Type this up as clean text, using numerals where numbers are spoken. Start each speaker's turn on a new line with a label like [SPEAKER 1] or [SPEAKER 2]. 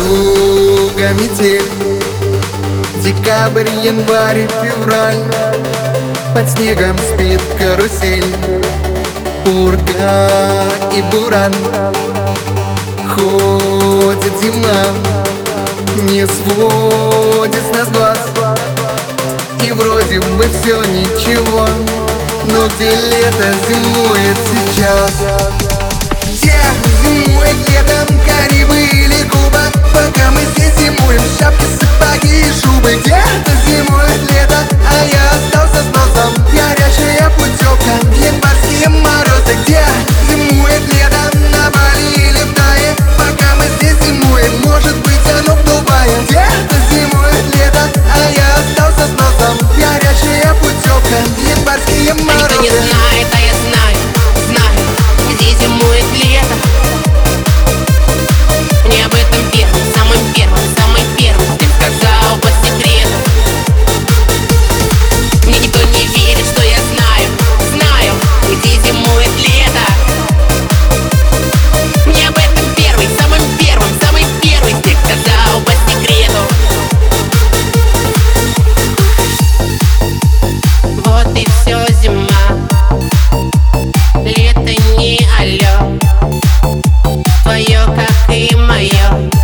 [SPEAKER 1] юга метель. Декабрь, январь, февраль, под снегом спит карусель. Пурга и буран, ходит зима, не сводит с нас глаз. И вроде бы все ничего, но где лето зимует сейчас? Где зимует летом Карибы или Куба? Пока мы здесь зимуем, шапки, сапоги и шубы. Где-то зимует лето, а я остался с носом. Горячая путевка, январские морозы. Где зимует лето, на Бали или в Тае? Пока мы здесь зимуем, может быть оно в Дубае. Где-то зимует лето, а я остался с носом. Горячая путевка, январские морозы.
[SPEAKER 2] Никто не знает, а я знаю, знаю, где зимует лето. Мне об этом самым первым ты сказал по секрету. Мне никто не верит, что я знаю, где зимует лето. Мне об этом самый первый ты сказал по секрету. Вот и все, зима, лето не алё, твое, как и мое.